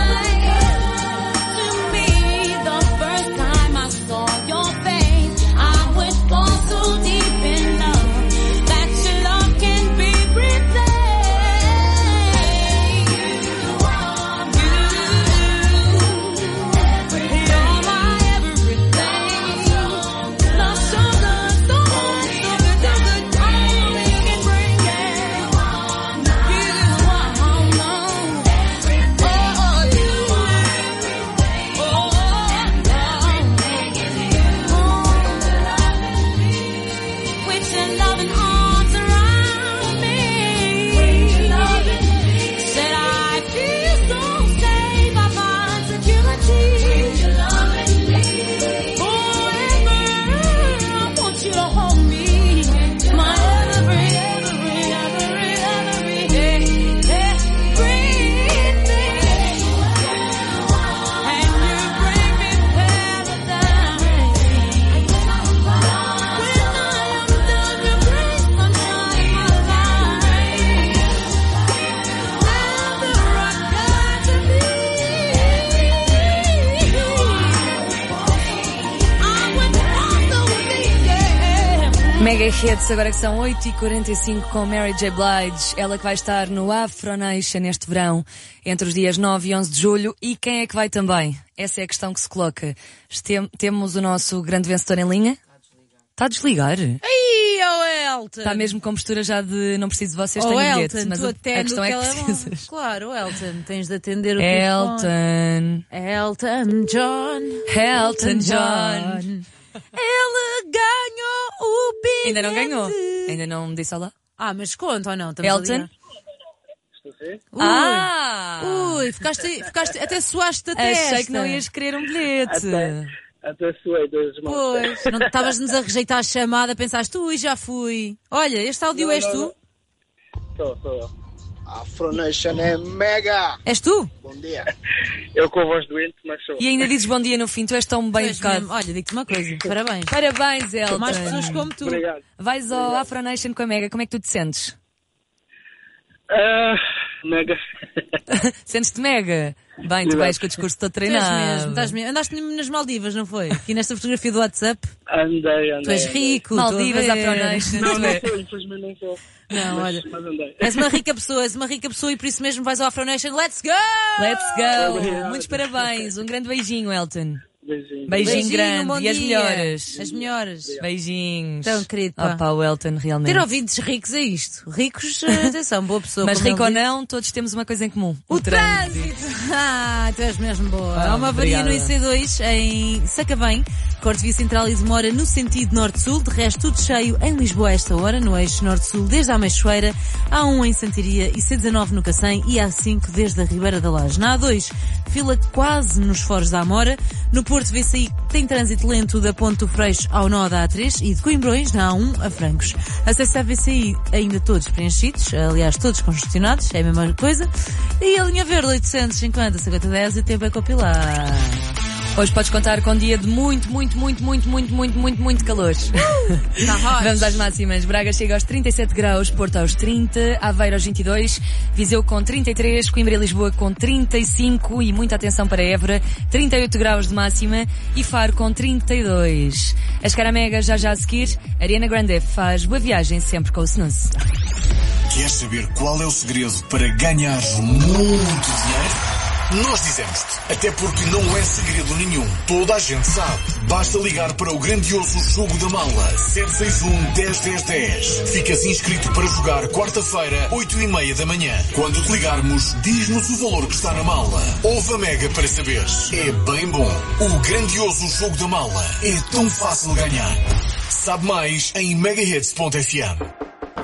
to me, the first time I saw your face, I would fall so deep in love that your love can be replaced. You are you, you're my everything. Love so good, so good, so good, so good. Only you can bring it. You are no. Oh, you are everything. With your loving arms around me, said I feel so safe, I find security. With your loving me, forever, I want you to hold me, my every, every, every, every, everything. And you bring me paradise. When I am done, you bring sunshine in my life. Never I got to be. I would also be, yeah. Mega Hits, agora que são oito e quarenta e cinco com Mary J. Blige. Ela que vai estar no Afro Nation este verão, entre os dias nove e onze de julho. E quem é que vai também? Essa é a questão que se coloca. Tem- Temos o nosso grande vencedor em linha? Está a desligar? Ai, oh Elton! Está mesmo com postura já de não preciso de vocês, Oh tenho Elton, bilhete. Mas tu a, até a questão no é que telemóvel. precisas. Claro, Elton, tens de atender o telefone. Elton. Elton John. Elton John. Ele ganhou o bilhete. Ainda não ganhou. Ainda não me disse olá. Ah, mas conta ou não? Estamos a Elton? ligar. Estou sim? Ui, Ah! Ui, ficaste, ficaste, até suaste a testa. Achei que não ias querer um bilhete. Até, até suei das mãos. Pois, não estavas-nos a rejeitar a chamada, pensaste, ui, já fui. Olha, este áudio Não, és não, tu? Sou, sou eu. Afro Nation é mega! És tu? Bom dia. Eu com a voz doente, mas sou. E ainda dizes bom dia no fim, tu és tão bem Tu és educado. mesmo- Olha, digo-te uma coisa, parabéns. Parabéns, Elton. Mais pessoas como tu. Obrigado. Vais ao Afro Nation com a Mega, como é que tu te sentes? Ah, mega. Sentes-te Mega? Bem, tu vais com o discurso todo Tu és treinado. mesmo, estás mesmo. Andaste mesmo nas Maldivas, não foi? Aqui nesta fotografia do WhatsApp. Andei, andei. Tu és andei. rico, Maldivas, estou a ver. Afro Nation. Não, não sou, infelizmente não sou. Não, mas, olha. Mas andei. És uma rica pessoa, és uma rica pessoa e por isso mesmo vais ao Afro Nation. Let's go! Let's go! Obrigado. Muitos parabéns. Um grande beijinho, Elton. Beijinho. Beijinho, grande. bom E as dia. melhores. As melhores. Beijinhos. Tão querido, pá. Ah, pá, o Elton, realmente. Ter ouvidos ricos é isto. Ricos, eh, atenção, boa pessoa. Mas como rico ou ele disse. não, todos temos uma coisa em comum. O trânsito! Ah, tu és mesmo boa. Ah, Há uma avaria no I obrigada. C dois em Sacavém, corte via central e demora no sentido norte-sul, de resto tudo cheio em Lisboa a esta hora, no eixo norte-sul desde a Meixoeira, A um em Santiria e C dezanove no Cacém e A cinco desde a Ribeira da Laje. Na A dois, fila quase nos foros da Amora, no Porto vê-se aí que tem trânsito lento da Ponte do Freixo ao nó da A três e de Coimbrões na A um a Francos. Acesso à V C I ainda todos preenchidos, aliás todos congestionados, é a mesma coisa, e a linha verde oitocentos e cinquenta, cinquenta dez e tempo é compilar. Hoje podes contar com um dia de muito, muito, muito, muito, muito, muito, muito, muito calor. Tá hot. Vamos às máximas. Braga chega aos trinta e sete graus, Porto aos trinta, Aveiro aos vinte e dois, Viseu com trinta e três, Coimbra e Lisboa com trinta e cinco e muita atenção para Évora, trinta e oito graus de máxima e Faro com trinta e dois. A chegar a Mega já já a seguir, Ariana Grande faz boa viagem sempre com o Snooze. Queres saber qual é o segredo para ganhar muito dinheiro? Nós dizemos-te, até porque não é segredo nenhum. Toda a gente sabe. Basta ligar para o grandioso Jogo da Mala. sete seis um, um zero, um zero, um zero. Ficas inscrito para jogar quarta-feira, oito e meia da manhã. Quando te ligarmos, diz-nos o valor que está na mala. Ouve a Mega para saberes. É bem bom. O grandioso Jogo da Mala é tão fácil de ganhar. Sabe mais em megahits ponto f m.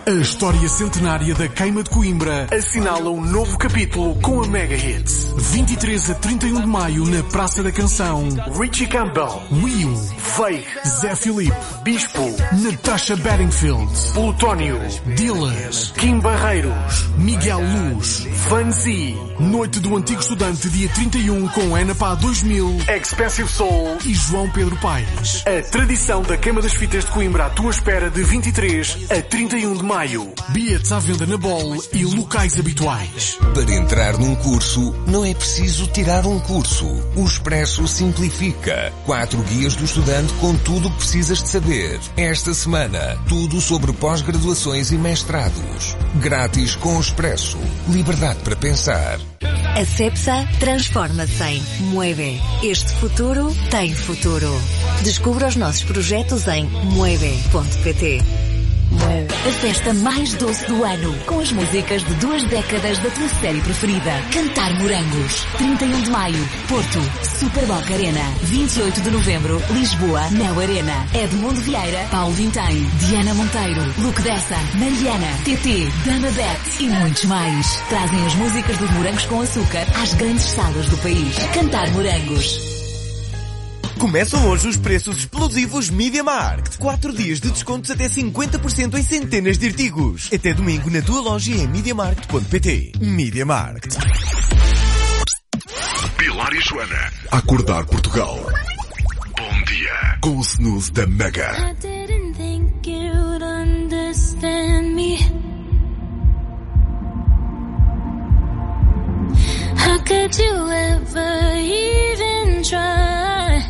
A história centenária da Queima de Coimbra assinala um novo capítulo com a Mega Hits. vinte e três a trinta e um de maio na Praça da Canção. Richie Campbell, Will, Fake, Zé Filipe, Bispo, Natasha Bedingfield, Plutónio, Dillas, Kim Barreiros, Miguel Luz, Vanzi. Noite do Antigo Estudante, dia trinta e um, com Ana Pá dois mil, Expensive Soul e João Pedro Paes. A tradição da Queima das Fitas de Coimbra à tua espera de vinte e três a trinta e um de maio. Bilhetes à venda na Bol e locais habituais. Para entrar num curso, não é preciso tirar um curso. O Expresso simplifica. Quatro guias do estudante com tudo o que precisas de saber. Esta semana, tudo sobre pós-graduações e mestrados. Grátis com o Expresso. Liberdade para pensar. A Cepsa transforma-se em Mueve. Este futuro tem futuro. Descubra os nossos projetos em mueve ponto pt. Mueve. A festa mais doce do ano, com as músicas de duas décadas da tua série preferida. Cantar Morangos. trinta e um de maio, Porto, Superboc Arena. vinte e oito de novembro, Lisboa, Neo Arena. Edmundo Vieira, Paulo Vintém, Diana Monteiro, Luke Dessa, Mariana, T T, Dana Bet e muitos mais. Trazem as músicas dos Morangos com Açúcar às grandes salas do país. Cantar Morangos. Começam hoje os preços explosivos Media Markt. Quatro dias de descontos até cinquenta por cento em centenas de artigos. Até domingo na tua loja em media markt ponto pt. Media Markt. Pilar e Joana. Acordar Portugal. Bom dia. Com o snooze da Mega. I didn't think you'd understand me. How could you ever even try?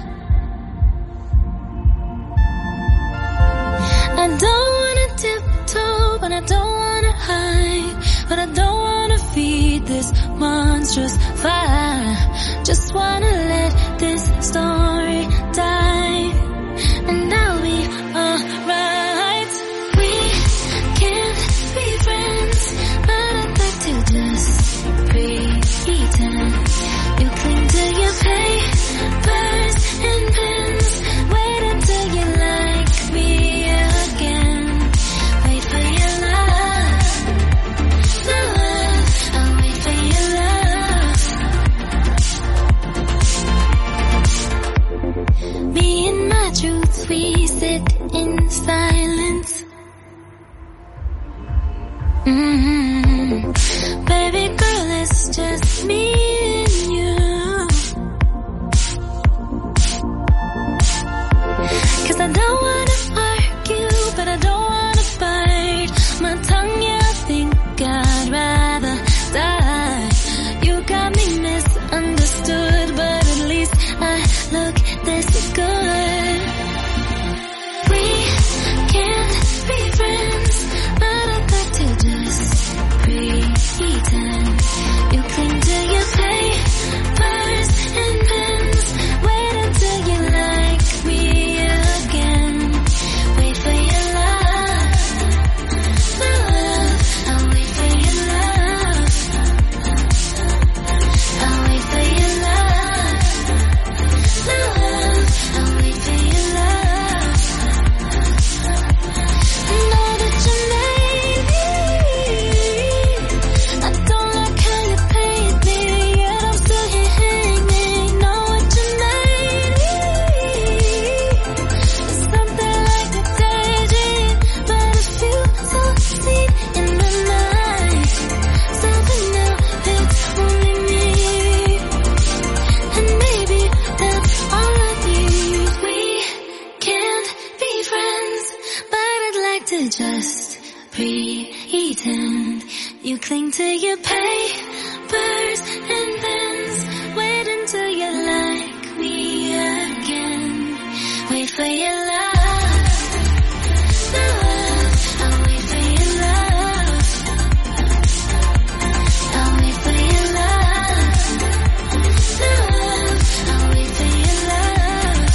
I don't wanna tiptoe, but I don't wanna hide. But I don't wanna feed this monstrous fire. Just wanna let this story die, and I'll be alright. We can't be friends, but I'd like to just pretend. You cling to your papers and pens. Wait until you like me again. Wait for your love, love. I'll wait for your love. Me and my truth, we sit in silence. Mm-hmm. Baby girl, it's just me and you. 'Cause I don't wanna argue, but I don't wanna bite my tongue, yeah, I think I'd rather die. You got me misunderstood, but at least I look this good. We can't be friends, but I'd like to just pretend. You cling to your papers and pens. Wait until you like me again. Wait for your love, love. I'll wait for your love. I'll wait for your love, love. I'll wait for your love. Know that you made me. I don't like how you paint me, yet I'm still here hanging. Know what you made me. It's something like a daydream, but it feels so sweet in the night. Something now, it's only me, and maybe that's all I need. We can't be friends, but I'd like to just pretend. You cling to your papers and pens. Wait until you like me again. Wait for your love, love. I'll wait for your love. I'll wait for your love, love. I'll wait for your love.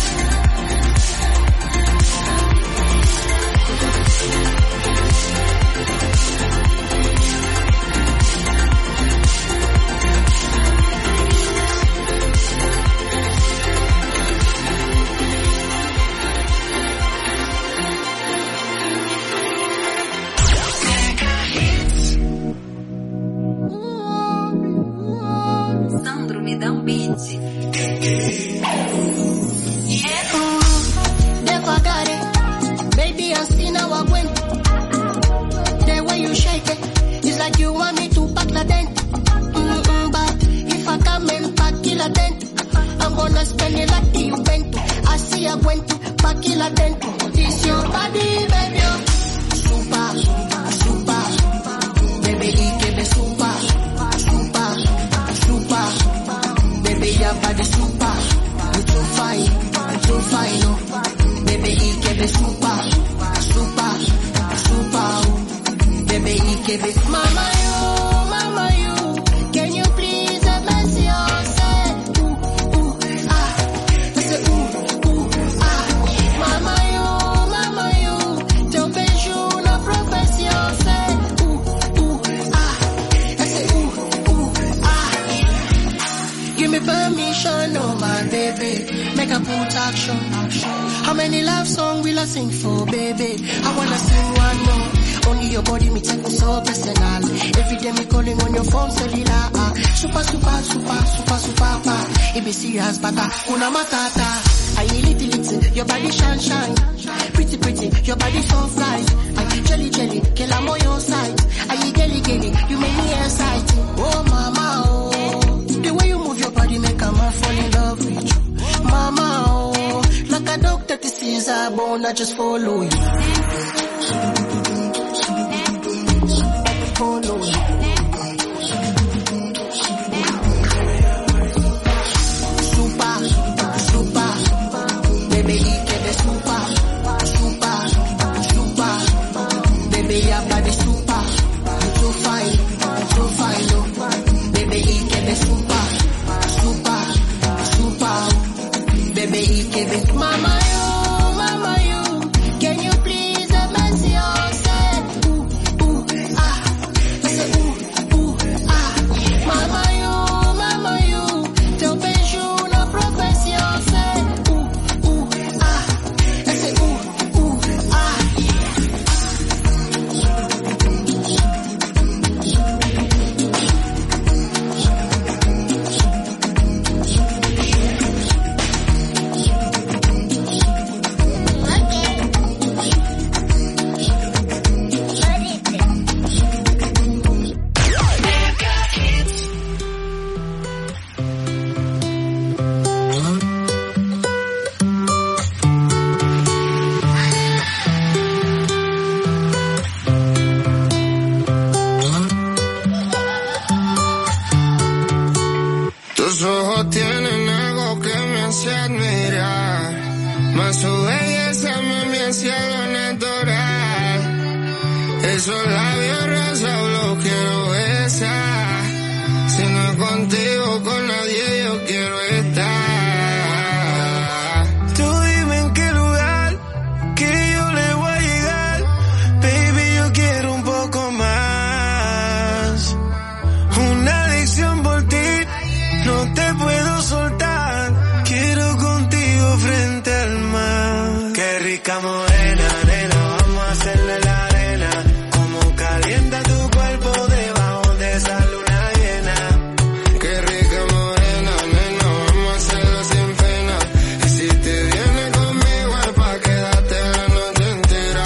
baby, give it. Mama, you, mama, you, can you please have mercy on say, ooh, ooh, ah, I say, ooh, ooh, ah, mama, you, mama, you, teu beijo na profession say, ooh, ooh, ah, I say, ooh, ooh, ah, give me permission, oh my baby, make a put action. How many love songs will I sing for, baby? I wanna sing one more. Only your body me take me so personal. Every day me calling on your phone cellular. Uh, super, super, super, super, super, super. It be serious, but uh, kuna matata. I little, little, your body shine, shine. Pretty, pretty, your body so fly. I jelly, jelly, kill I'm on your side. I gelly, gelly, you make me excited. Oh, mama, oh. The way you move your body make a man fall in love with you. Mama, oh. Like a dog that sees a bone, I just follow you. Follow you. Super, super, baby, get the super, super, super, baby, your body super, you too fine, you too fine, oh, baby, get the super, super, super, baby, get the mama, you, mama, you, can you please have mercy on say, ooh, ooh, ah, I say, ooh, ooh, ah, mama, you, mama, you, teu beijo na profession say, ooh, ooh, ah, I say, ooh, ooh, ah. Tus ojos tienen algo que me hace admirar, más su belleza me hace algo natural. Esos labios rosas los quiero besar, si no es contigo con nadie yo quiero estar. Tú dime en qué lugar que yo le voy a llegar, baby yo quiero un poco más, una adicción por ti. No te puedo soltar, quiero contigo frente al mar. Qué rica morena, nena, vamos a hacerle la arena. Como calienta tu cuerpo debajo de esa luna llena. Qué rica morena, nena, vamos a hacerlo sin pena. Y si te vienes conmigo es pa' quedarte la noche entera.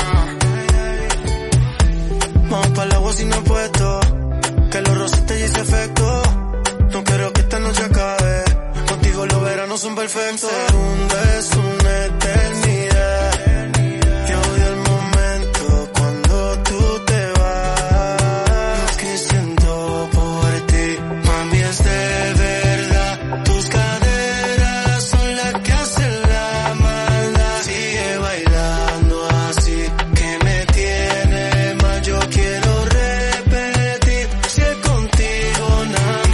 Vamos para el agua sin apuesto, que los rosas te hice efecto. No quiero que esta noche acabe, contigo los veranos son perfectos. Un segundo es una eternidad, yo odio el momento cuando tú te vas. Lo que siento por ti, mami, es de verdad. Tus caderas son las que hacen la maldad. Sigue bailando así, que me tiene mal, yo quiero repetir. Si es contigo nada más.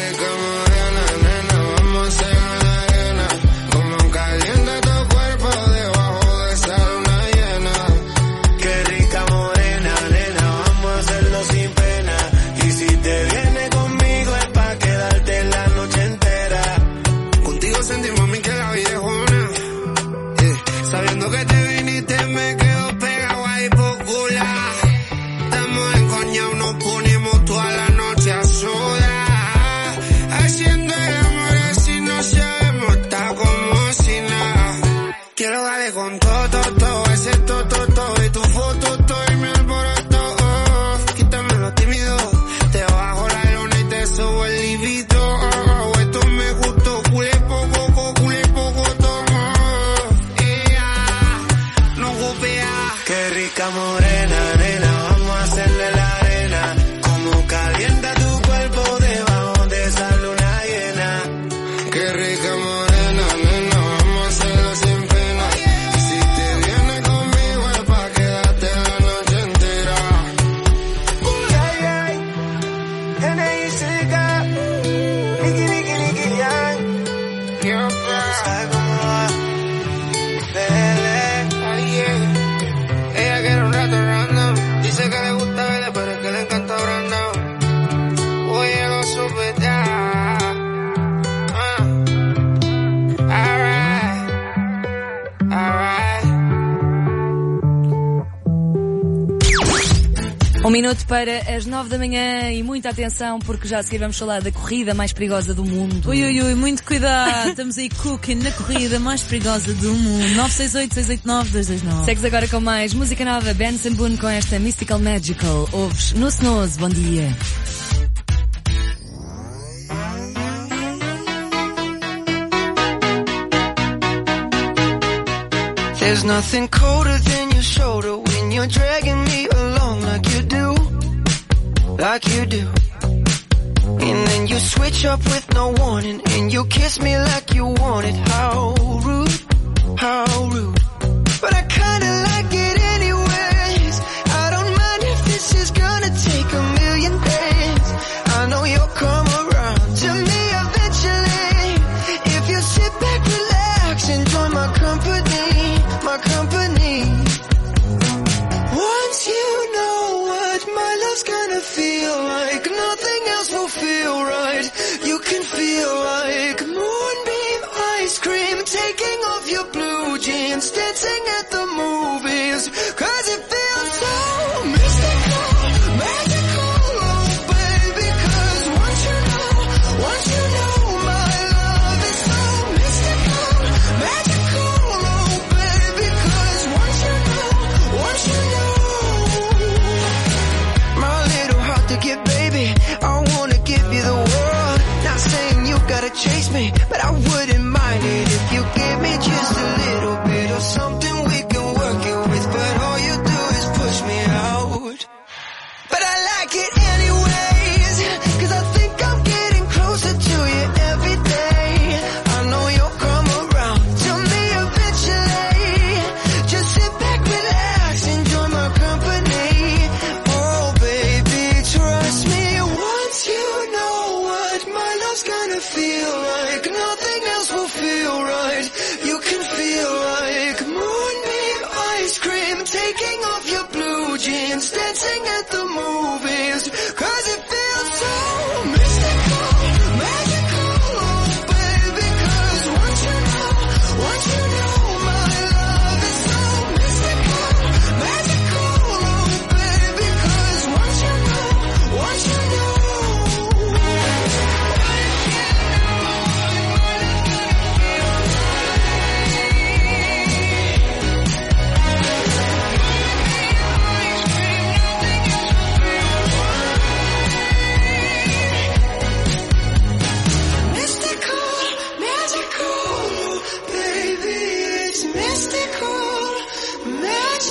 Como calienta tu cuerpo debajo de esa luna llena. Qué rica morena, nena, vamos a hacerlo sin pena. Y si te vienes conmigo es pa' quedarte la noche entera. Contigo sentí, mami, que la vida es una. Yeah. Sabiendo que te viniste me quedo pegado ahí por cular. Estamos encoñados, nos ponemos toda la noche a sudar, haciendo el amor así no sabemos, está como si nada. Quiero darle con todo, todo, todo, ese todo, todo, todo, y tu foto, todo, y mi alboroto, oh. Quítame lo tímido, te bajo la luna y te subo el libido, oh. Esto me gustó, culé poco, culé poco, todo, yeah. No golpea. Qué rica morena, nena, vamos a hacerle la arena. minuto para as nove da manhã e muita atenção porque já a seguir vamos falar da corrida mais perigosa do mundo. Ui, ui, ui, muito cuidado. Estamos aí cooking na corrida mais perigosa do mundo. nove seis oito, seis oito nove, dois dois nove. Segues agora com mais música nova, Benson Boone com esta Mystical Magical. Ouves no Snooze, bom dia. There's nothing colder than your shoulder when you're dragging me along like you do, like you do. And then you switch up with no warning and you kiss me like you want it. How rude, how rude. But I kinda like